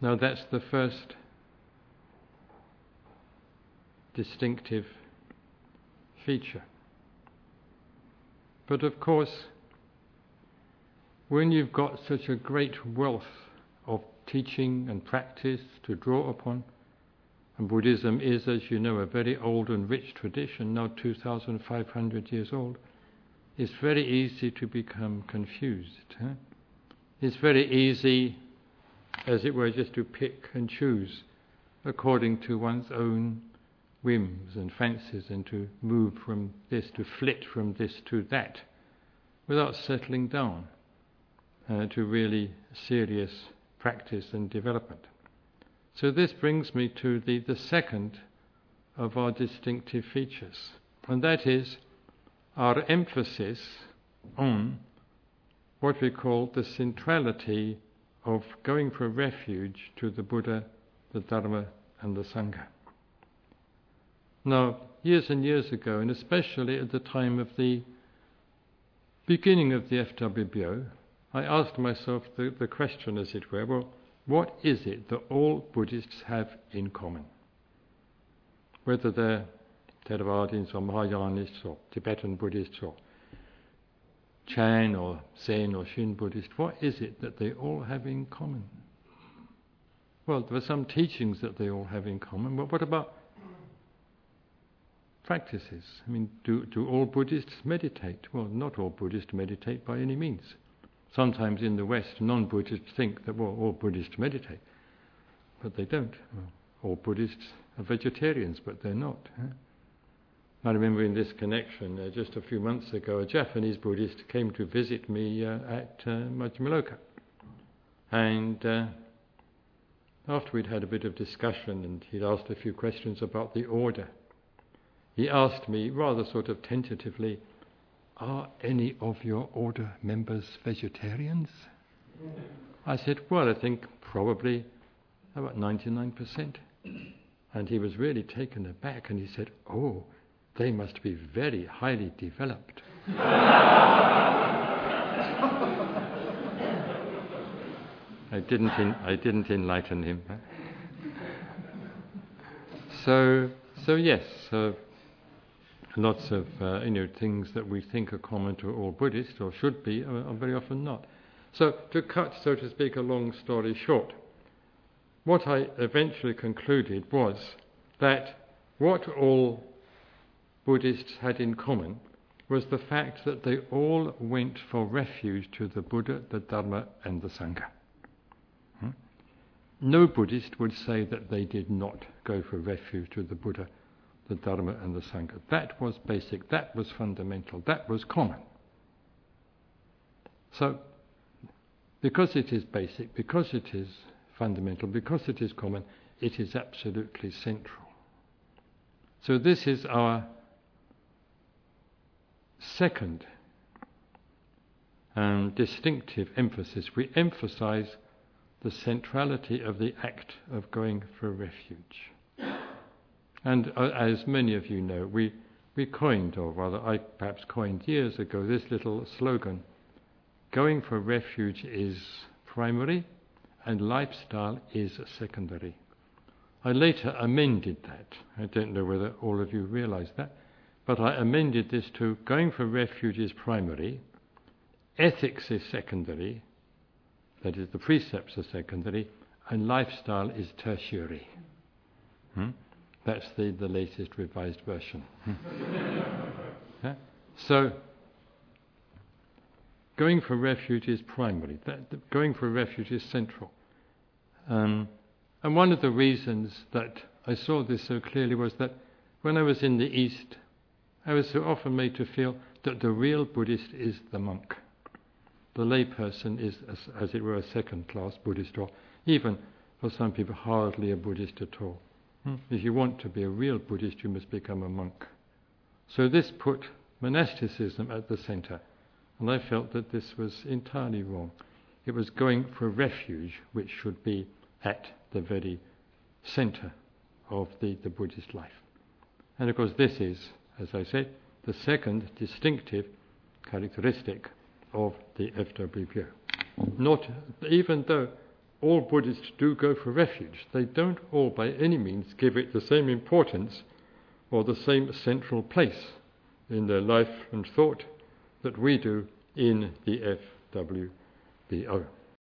Now that's the first distinctive feature. But of course, when you've got such a great wealth of teaching and practice to draw upon, and Buddhism is, as you know, a very old and rich tradition, now 2,500 years old, it's very easy to become confused. It's very easy, as it were, just to pick and choose according to one's own whims and fancies, and to move from this, to flit from this to that, without settling down to really serious practice and development. So this brings me to the second of our distinctive features, and that is our emphasis on what we call the centrality of going for refuge to the Buddha, the Dharma and the Sangha. Now, years and years ago, and especially at the time of the beginning of the FWBO, I asked myself the question, as it were, well, what is it that all Buddhists have in common? Whether they're Theravadins or Mahayanists or Tibetan Buddhists or Chan or Zen or Shin Buddhists, what is it that they all have in common? Well, there are some teachings that they all have in common, but what about practices? I mean, do all Buddhists meditate? Well, not all Buddhists meditate by any means. Sometimes in the West, non-Buddhists think that, well, all Buddhists meditate, but they don't. Well, all Buddhists are vegetarians, but they're not. I remember in this connection, just a few months ago, a Japanese Buddhist came to visit me at Majjhima. And after we'd had a bit of discussion and he'd asked a few questions about the order, he asked me rather sort of tentatively, "Are any of your order members vegetarians?" I said, "Well, I think probably about 99%. And he was really taken aback and he said, "Oh, they must be very highly developed." I didn't enlighten him. So yes, lots of things that we think are common to all Buddhists, or should be, are very often not. So to cut, so to speak, a long story short, what I eventually concluded was that what all Buddhists had in common was the fact that they all went for refuge to the Buddha, the Dharma and the Sangha. No Buddhist would say that they did not go for refuge to the Buddha, the Dharma and the Sangha. That was basic, that was fundamental, that was common. So, because it is basic, because it is fundamental, because it is common, it is absolutely central. So this is our second distinctive emphasis. We emphasize the centrality of the act of going for refuge. And as many of you know, we coined, or rather I perhaps coined years ago, this little slogan: going for refuge is primary and lifestyle is secondary. I later amended that. I don't know whether all of you realize that, but I amended this to: going for refuge is primary, ethics is secondary, that is, the precepts are secondary, and lifestyle is tertiary. That's the latest revised version. So, going for refuge is primary. Going for refuge is central. And one of the reasons that I saw this so clearly was that when I was in the East, I was so often made to feel that the real Buddhist is the monk. The layperson is, as it were, a second-class Buddhist, or even, for some people, hardly a Buddhist at all. If you want to be a real Buddhist, you must become a monk. So this put monasticism at the centre, and I felt that this was entirely wrong. It was going for refuge which should be at the very centre of the Buddhist life. And of course this is, as I said, the second distinctive characteristic of the FWBO. Not, even though all Buddhists do go for refuge. They don't all by any means give it the same importance or the same central place in their life and thought that we do in the FWBO.